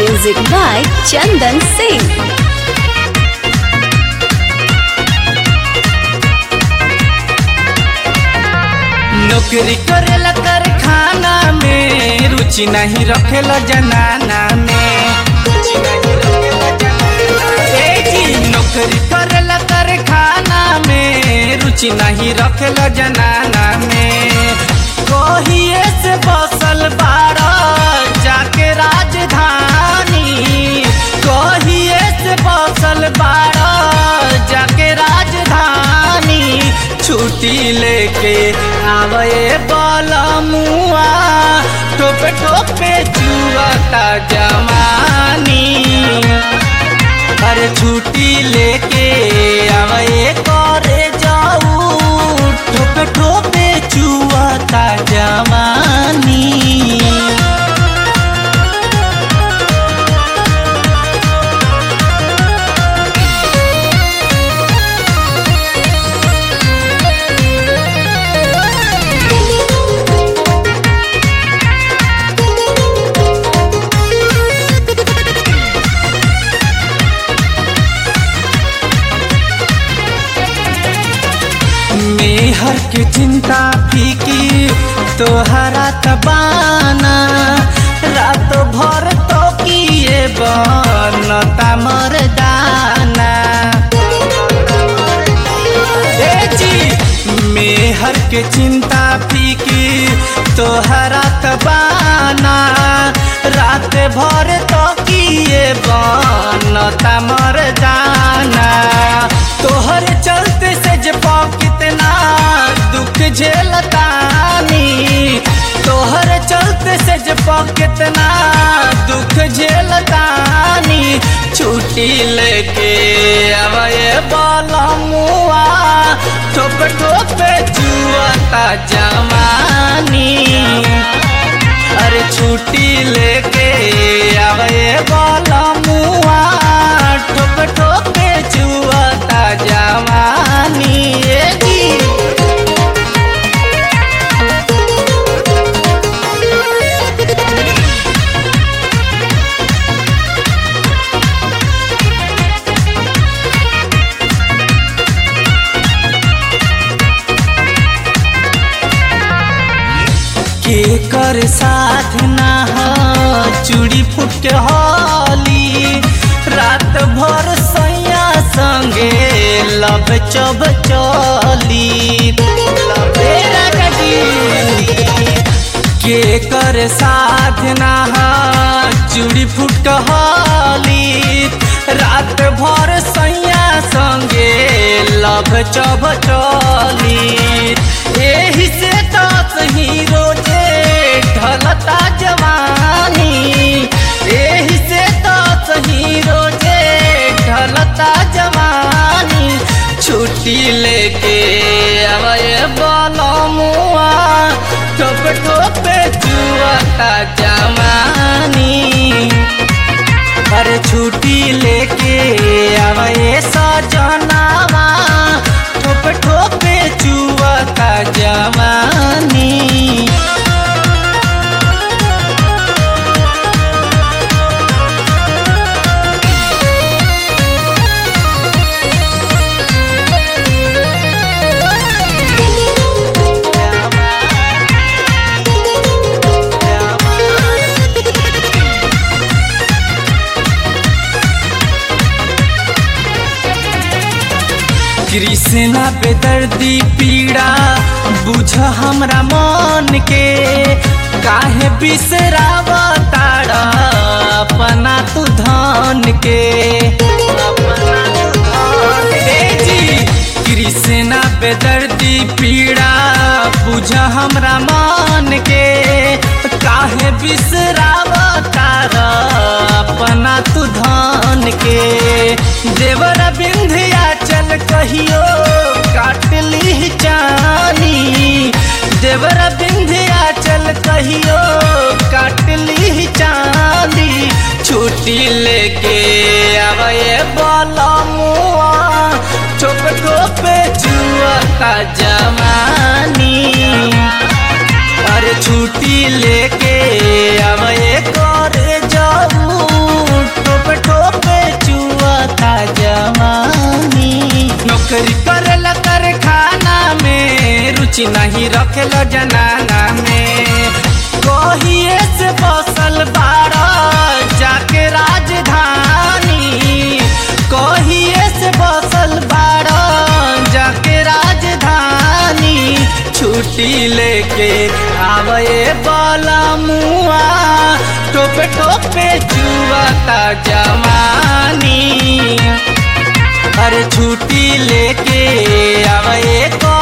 Music by Chandan Singh. नौकरी करेला कारखाना में रुचि नहीं रखेला जनाना में। नौकरी करेला कारखाना में रुचि नहीं रखेला जनाना में। कहिए से बसल बाड़ा जाके राजधानी, कहिए से बसल बाड़ा जाके राजधानी। छुट्टी लेके आवे बलमुआ टोपे टोपे जुआता जवानी। अरे छुट्टी लेके आवे करे जाऊ टोपे टोपे जुआता जवानी। मेहर के चिंता फीकी तोहरा तबाना, रात भर तो किए बनता मरदाना। मेहर के चिंता फीकी तोहरा तबाना, रात भर तो किए बनता मरदाना। तोहर चलते से जपा कितना दुख झेलतानी, तोहर चलते से जपा कितना दुख झेलतानी। छुट्टी लेके आवे बलमुआ ठोप ठोप जुआता जवानी। अरे छुट्टी लेके आवे बलमुआ ठोप ठोप जुआता जवानी। के कर साथ ना हो चूड़ी फूट के होली, रात भर सैया संगे लब चब चली। के कर साथ ना हो चूड़ी फूट के होली, रात भर सैया संगे लब चब चली। एही से दस ही रोजे ढलता जवानी, एही से दस ही रोजे ढलता जवानी। छुट्टी लेके आवे बलमुआ ठोप ठोप जुआता जवानी। अरे छुट्टी लेके आवे सजनावा ठोप ठोप जुआता जवानी। कृष्णा बेदर्दी पीड़ा बुझ हमरा मन के, काहे बिसरावताड़ा अपना तू धन के। कृष्णा बेदर्दी पीड़ा बुझ हमरा मन के, काहे बिसरावताड़ा अपना तू धन के। देवरा विंध्याचल कहियो काट ली जानी, देवरा विंध्याचल कहियो काट ली जानी। छुट्टी लेके आवे बलमुआ ठोप ठोप जुआता जवानी। अरे छुट्टी लेके आवे करे जाऊ रुचि नहीं रखेल जनाना में। कहिए से बसल बारा जाके राजधानी, कहिए से बसल बारा जाके राजधानी। छुट्टी लेके आवे बाला मुआ, टोपे टोपे चुआता जवानी। अरे छुट्टी लेके आवे